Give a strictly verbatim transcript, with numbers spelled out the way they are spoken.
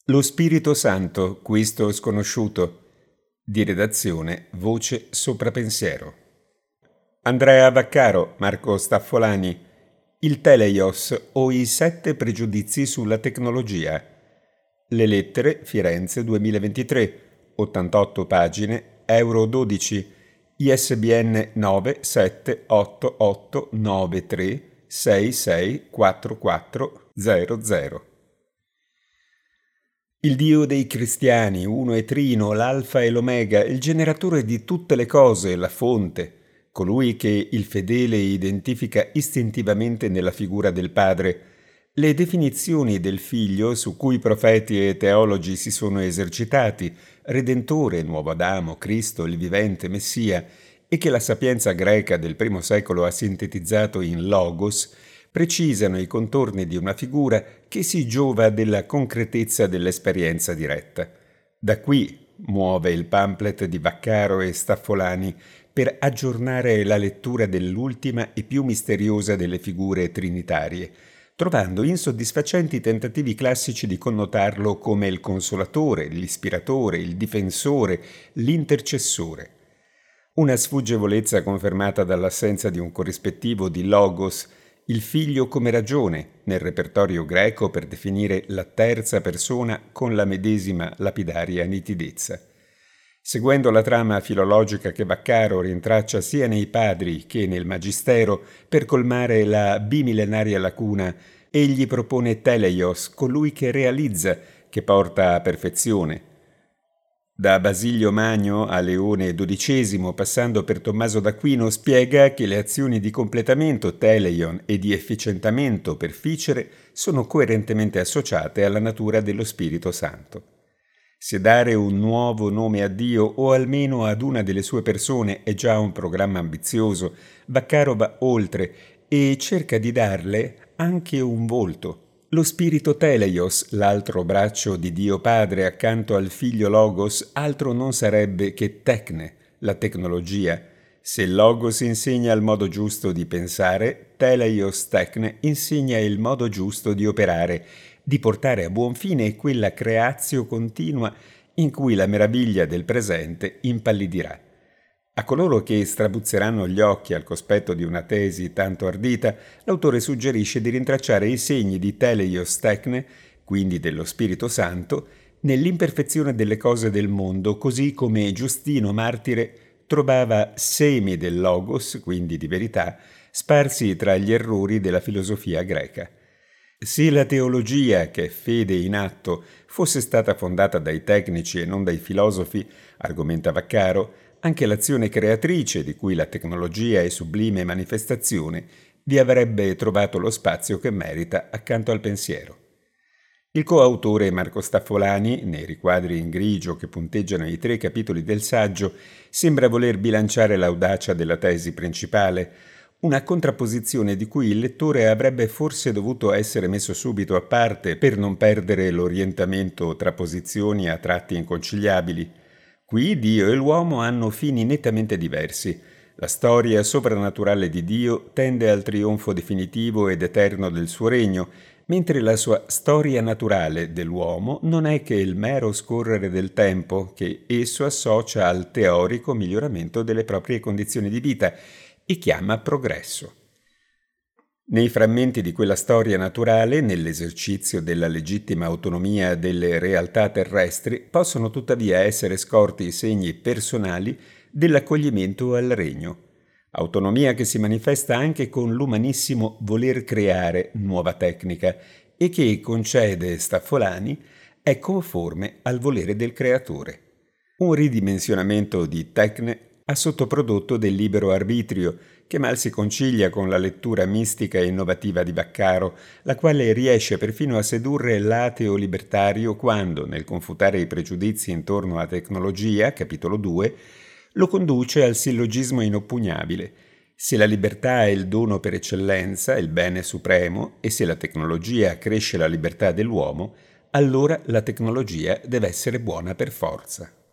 Lo Spirito Santo, questo sconosciuto. Di redazione Voce Soprapensiero. Andrea Vaccaro, Marco Staffolani. Il Teleios o i sette pregiudizi sulla tecnologia. Le lettere, Firenze duemilaventitré, ottantotto pagine, euro dodici, I S B N nove sette otto otto nove tre sei sei quattro quattro zero zero. Il Dio dei cristiani, uno e trino, l'alfa e l'omega, il generatore di tutte le cose, la fonte, colui che il fedele identifica istintivamente nella figura del Padre, le definizioni del Figlio su cui profeti e teologi si sono esercitati, Redentore, Nuovo Adamo, Cristo, il vivente Messia, e che la sapienza greca del primo secolo ha sintetizzato in Logos, precisano i contorni di una figura che si giova della concretezza dell'esperienza diretta. Da qui muove il pamphlet di Vaccaro e Staffolani per aggiornare la lettura dell'ultima e più misteriosa delle figure trinitarie, trovando insoddisfacenti tentativi classici di connotarlo come il consolatore, l'ispiratore, il difensore, l'intercessore. Una sfuggevolezza confermata dall'assenza di un corrispettivo di logos, il figlio come ragione, nel repertorio greco per definire la terza persona con la medesima lapidaria nitidezza. Seguendo la trama filologica che Vaccaro rintraccia sia nei padri che nel magistero per colmare la bimillenaria lacuna, egli propone Teleios, colui che realizza, che porta a perfezione. Da Basilio Magno a Leone dodicesimo, passando per Tommaso d'Aquino, spiega che le azioni di completamento, teleion, e di efficientamento, perficere, sono coerentemente associate alla natura dello Spirito Santo. Se dare un nuovo nome a Dio o almeno ad una delle sue persone è già un programma ambizioso, Vaccaro va oltre e cerca di darle anche un volto. Lo spirito Teleios, l'altro braccio di Dio Padre accanto al figlio Logos, altro non sarebbe che Tecne, la tecnologia. Se Logos insegna il modo giusto di pensare, Teleios Tecne insegna il modo giusto di operare, di portare a buon fine quella creatio continua in cui la meraviglia del presente impallidirà. A coloro che strabuzzeranno gli occhi al cospetto di una tesi tanto ardita, l'autore suggerisce di rintracciare i segni di Teleios Tecne, quindi dello Spirito Santo, nell'imperfezione delle cose del mondo, così come Giustino Martire trovava semi del Logos, quindi di verità, sparsi tra gli errori della filosofia greca. Se la teologia, che è fede in atto, fosse stata fondata dai tecnici e non dai filosofi, argomenta Vaccaro, anche l'azione creatrice, di cui la tecnologia è sublime manifestazione, vi avrebbe trovato lo spazio che merita accanto al pensiero. Il coautore Marco Staffolani, nei riquadri in grigio che punteggiano i tre capitoli del saggio, sembra voler bilanciare l'audacia della tesi principale, una contrapposizione di cui il lettore avrebbe forse dovuto essere messo subito a parte per non perdere l'orientamento tra posizioni a tratti inconciliabili. Qui Dio e l'uomo hanno fini nettamente diversi. La storia soprannaturale di Dio tende al trionfo definitivo ed eterno del suo regno, mentre la sua storia naturale dell'uomo non è che il mero scorrere del tempo che esso associa al teorico miglioramento delle proprie condizioni di vita e chiama progresso. Nei frammenti di quella storia naturale, nell'esercizio della legittima autonomia delle realtà terrestri, possono tuttavia essere scorti i segni personali dell'accoglimento al regno. Autonomia che si manifesta anche con l'umanissimo voler creare nuova tecnica e che, concede Staffolani, è conforme al volere del creatore. Un ridimensionamento di Tecne ha sottoprodotto del libero arbitrio, che mal si concilia con la lettura mistica e innovativa di Vaccaro, la quale riesce perfino a sedurre l'ateo libertario quando, nel confutare i pregiudizi intorno alla tecnologia, capitolo due, lo conduce al sillogismo inoppugnabile. Se la libertà è il dono per eccellenza, il bene supremo, e se la tecnologia accresce la libertà dell'uomo, allora la tecnologia deve essere buona per forza.